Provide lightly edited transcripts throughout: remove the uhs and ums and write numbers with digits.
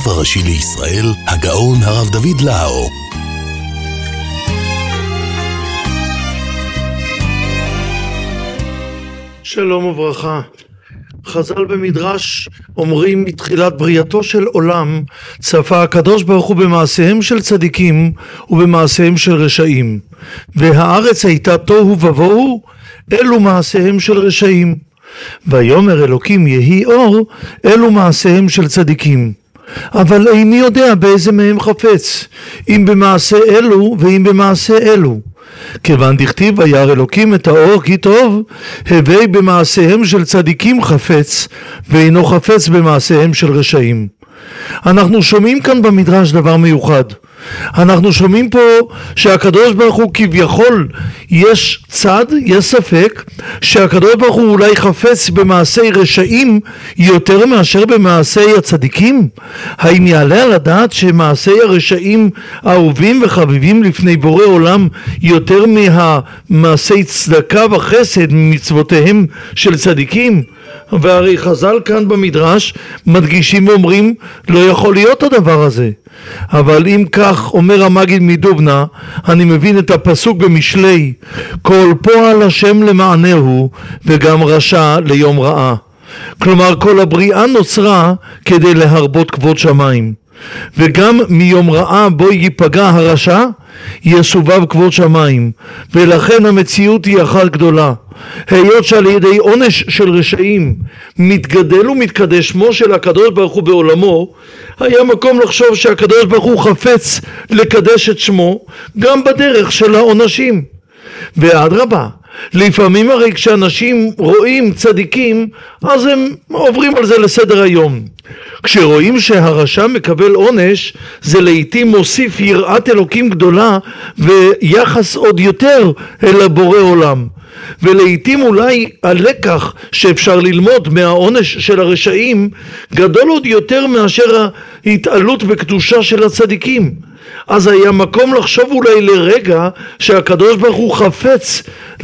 הרב הראשי לישראל, הגאון הרב דוד לאו. שלום וברכה. חז"ל במדרש אומרים, מתחילת בריאתו של עולם צפה הקדוש ברוך הוא במעשיהם של צדיקים ובמעשיהם של רשעים, והארץ הייתה תוהו ובוהו, אלו מעשיהם של רשעים. ויאמר אלוקים יהי אור, אלו מעשיהם של צדיקים. אבל איני יודע באיזה מהם חפץ, אם במעשה אלו ואם במעשה אלו. כיוון דכתיב וירא אלוקים את האור כי טוב, הווי במעשיהם של צדיקים חפץ, ואינו חפץ במעשיהם של רשעים. אנחנו שומעים כאן במדרש דבר מיוחד. אנחנו שומעים פה שהקדוש ברוך הוא כביכול יש צד, יש ספק שהקדוש ברוך הוא אולי חפץ במעשי רשעים יותר מאשר במעשי הצדיקים. האם יעלה על הדעת שמעשי הרשעים אהובים וחביבים לפני בורא עולם יותר מהמעשי צדקה וחסד ממצוותיהם של צדיקים? והרי חז"ל כאן במדרש מדגישים ואומרים לא יכול להיות הדבר הזה. אבל אם כך אומר המגיד מדובנה, אני מבין את הפסוק במשלי, כל פועל השם למענהו וגם רשע ליום רעה. כלומר כל הבריאה נוצרה כדי להרבות כבוד שמיים, וגם מיום רעה בו ייפגע הרשע יסובב כבוד שמיים, ולכן המציאות היא אחת גדולה. היות שעל ידי עונש של רשעים מתגדל ומתקדש שמו של הקדוש ברוך הוא בעולמו, היה מקום לחשוב שהקדוש ברוך הוא חפץ לקדש את שמו גם בדרך של העונשים. ואדרבה, לפעמים הרי כשאנשים רואים צדיקים אז הם עוברים על זה לסדר היום. כשרואים שהרשע מקבל עונש, זה לעתים מוסיף יראת אלוקים גדולה ויחס עוד יותר אל הבורא עולם. ולעתים אולי הלקח שאפשר ללמוד מהעונש של הרשעים גדול עוד יותר מאשר ההתעלות בקדושה של הצדיקים. אז היה מקום לחשוב אולי לרגע שהקדוש ברוך הוא חפץ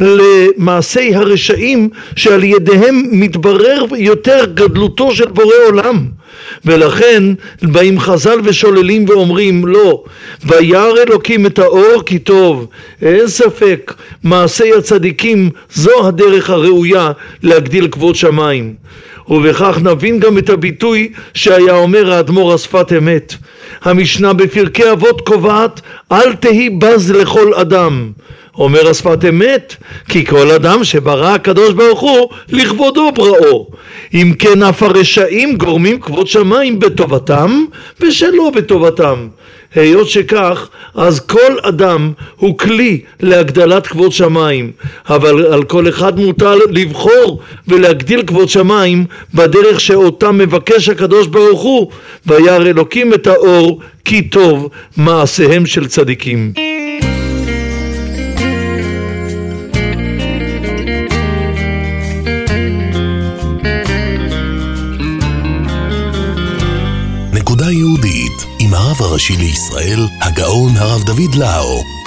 למעשי הרשעים שעל ידיהם מתברר יותר גדלותו של בורא עולם. ולכן באים חז"ל ושוללים ואומרים לא, וירא אלוקים את האור כי טוב. אין ספק, מעשי הצדיקים זו הדרך הראויה להגדיל כבוד שמיים. ובכך נבין גם את הביטוי שהיה אומר האדמו"ר השפת אמת. המשנה בפרקי אבות קובעת אל תהי בז לכל אדם. אומר השפת אמת, כי כל אדם שברא הקדוש ברוך הוא לכבודו בראו. אם כן אף הרשעים גורמים כבוד שמיים בטובתם ושלא בטובתם. היות שכך, אז כל אדם הוא כלי להגדלת כבוד שמיים, אבל על כל אחד מוטל לבחור ולהגדיל כבוד שמיים בדרך שאותה מבקש הקדוש ברוך הוא. וירא אלוקים את האור כי טוב מעשיהם של צדיקים. נקודה יהודית עם הרב הראשי לישראל, הגאון הרב דוד לאו.